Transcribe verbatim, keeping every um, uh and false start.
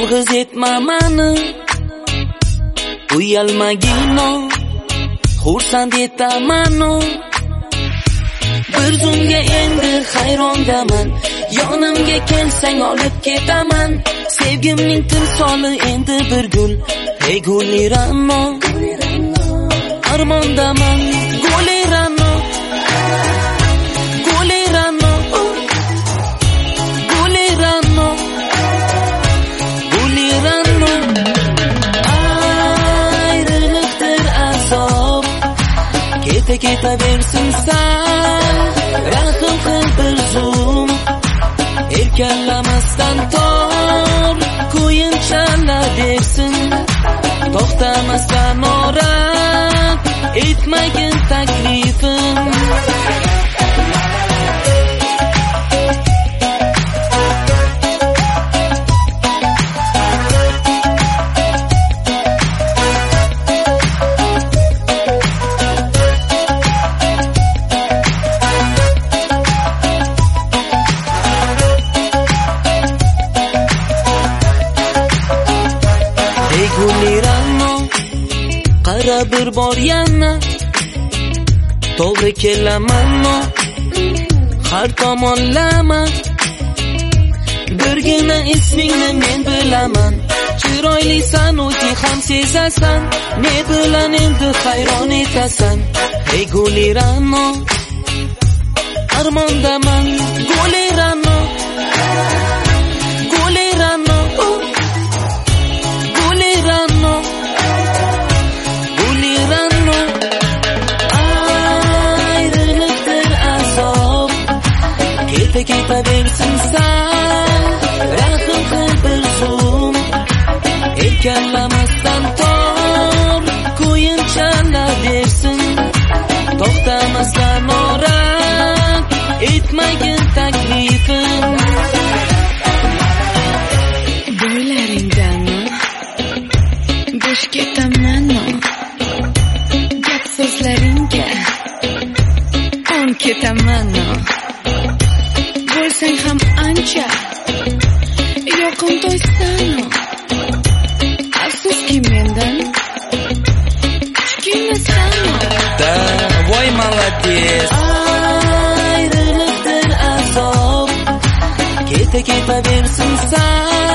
yolg'iz etma mani, uyalmagino xursand etamanu. Bir zumga endi hayrondaman, yonimga kelsang olib ketaman. Sevgimning timsoli endi bir gul, hey gulirano. Armondaman gulirano, gulirano, gulirano, gulirano. Ayrılıktır azob, kete kete versin sen. Rahim qil bir zum, erkallamasdan tor, ko'yin chalaversin. To'xtamasdan o'rab, etmagin taklifim. Gulirano, qara bir bor yana, to'g'ri kelamanmi, har tomonlama. Birgina ismingni men bilaman, chiroylisan o'zi ham sezasan, ne bilan endi hayron etasan. Hey Gulirano, armondaman Gulirano, Gulirano, Gulirano, Gulirano. Ayrılıktır azob, kete kete versin sen. Rahim qil bir zum, erkallamasdan tor, ko'yin chalaversin. To'xtamasdan o'rab, etmagin taklifim. Bo'ylaringdanmi bo'sh ketamanmi, gap so'zlaringga on ketamanmi. Bo'lsang ham ancha yoqimtoysanu, afsuski mendan kichkinasanmi. Da, voy молодец. Ayrılıktır azob, kete kete versin sen.